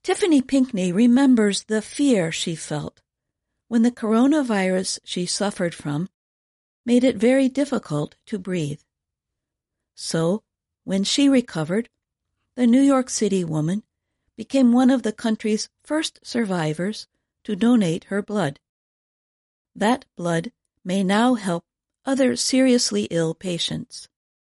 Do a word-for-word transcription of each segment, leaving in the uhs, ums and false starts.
Tiffany Pinkney remembers the fear she felt when the coronavirus she suffered from made it very difficult to breathe. So, when she recovered, the New York City woman became one of the country's first survivors to donate her blood. That blood may now help other seriously ill patients.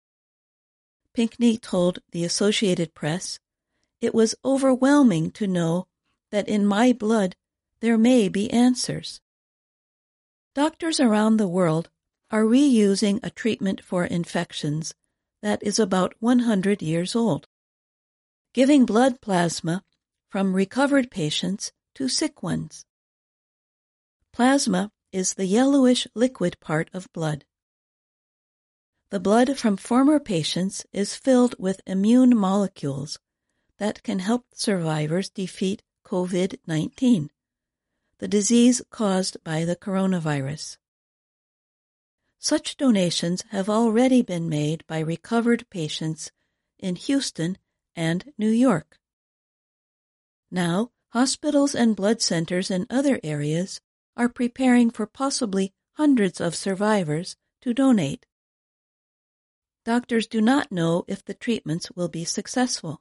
Pinkney told the Associated Press, "It was overwhelming to know that in my blood there may be answers." Doctors around the world are reusing a treatment for infections that is about one hundred years old, giving blood plasma from recovered patients to sick ones. Plasma is the yellowish liquid part of blood. The blood from former patients is filled with immune molecules that can help survivors defeat COVID nineteen, the disease caused by the coronavirus. Such donations have already been made by recovered patients in Houston and New York. Now, hospitals and blood centers in other areas are preparing for possibly hundreds of survivors to donate. Doctors do not know if the treatments will be successful.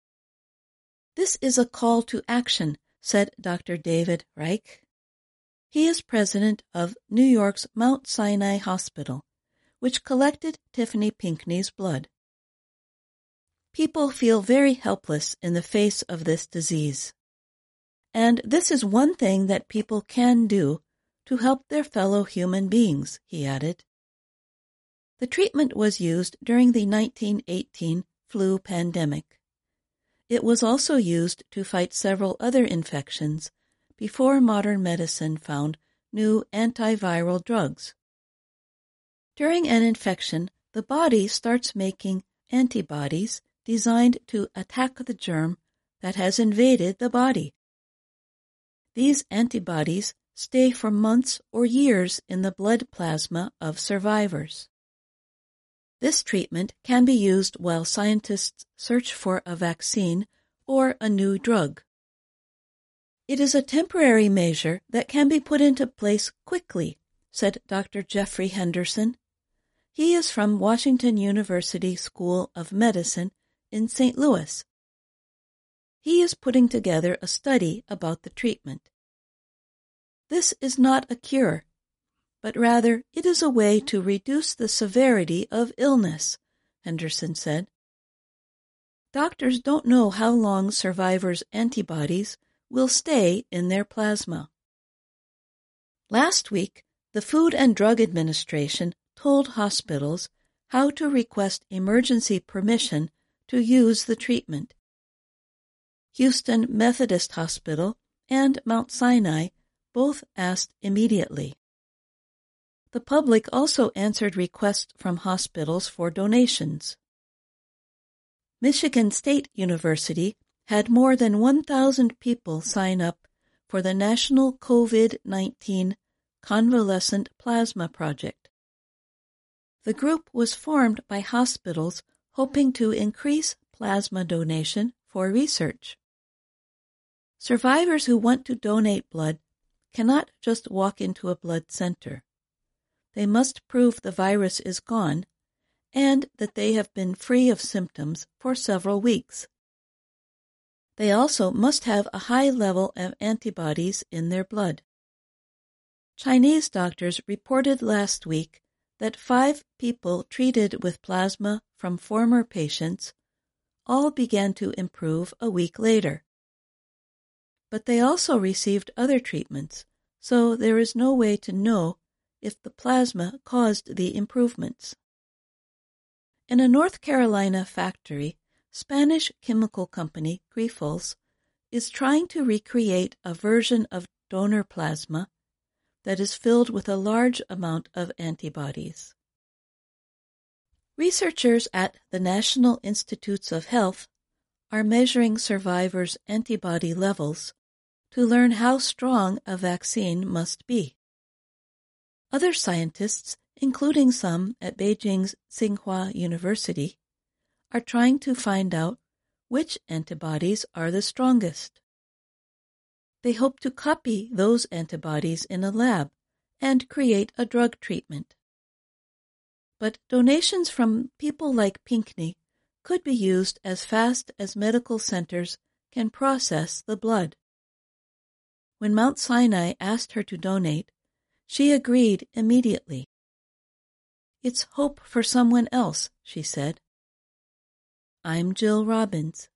"This is a call to action," said Doctor David Reich. He is president of New York's Mount Sinai Hospital, which collected Tiffany Pinkney's blood. "People feel very helpless in the face of this disease. And this is one thing that people can do to help their fellow human beings," he added. The treatment was used during the nineteen eighteen flu pandemic. It was also used to fight several other infections before modern medicine found new antiviral drugs. During an infection, the body starts making antibodies designed to attack the germ that has invaded the body. These antibodies stay for months or years in the blood plasma of survivors. This treatment can be used while scientists search for a vaccine or a new drug. "It is a temporary measure that can be put into place quickly," said Doctor Jeffrey Henderson. He is from Washington University School of Medicine in Saint Louis. He is putting together a study about the treatment. "This is not a cure, but rather it is a way to reduce the severity of illness," Henderson said. Doctors don't know how long survivors' antibodies will stay in their plasma. Last week, the Food and Drug Administration told hospitals how to request emergency permission to use the treatment. Houston Methodist Hospital and Mount Sinai both asked immediately. The public also answered requests from hospitals for donations. Michigan State University had more than one thousand people sign up for the National COVID nineteen Convalescent Plasma Project. The group was formed by hospitals hoping to increase plasma donation for research. Survivors who want to donate blood cannot just walk into a blood center. They must prove the virus is gone and that they have been free of symptoms for several weeks. They also must have a high level of antibodies in their blood. Chinese doctors reported last week that five people treated with plasma from former patients all began to improve a week later. But they also received other treatments, so there is no way to know if the plasma caused the improvements. In a North Carolina factory, Spanish chemical company Grifols is trying to recreate a version of donor plasma that is filled with a large amount of antibodies. Researchers at the National Institutes of Health are measuring survivors' antibody levels to learn how strong a vaccine must be. Other scientists, including some at Beijing's Tsinghua University, are trying to find out which antibodies are the strongest. They hope to copy those antibodies in a lab and create a drug treatment. But donations from people like Pinckney could be used as fast as medical centers can process the blood. When Mount Sinai asked her to donate, she agreed immediately. "It's hope for someone else," she said. I'm Jill Robbins.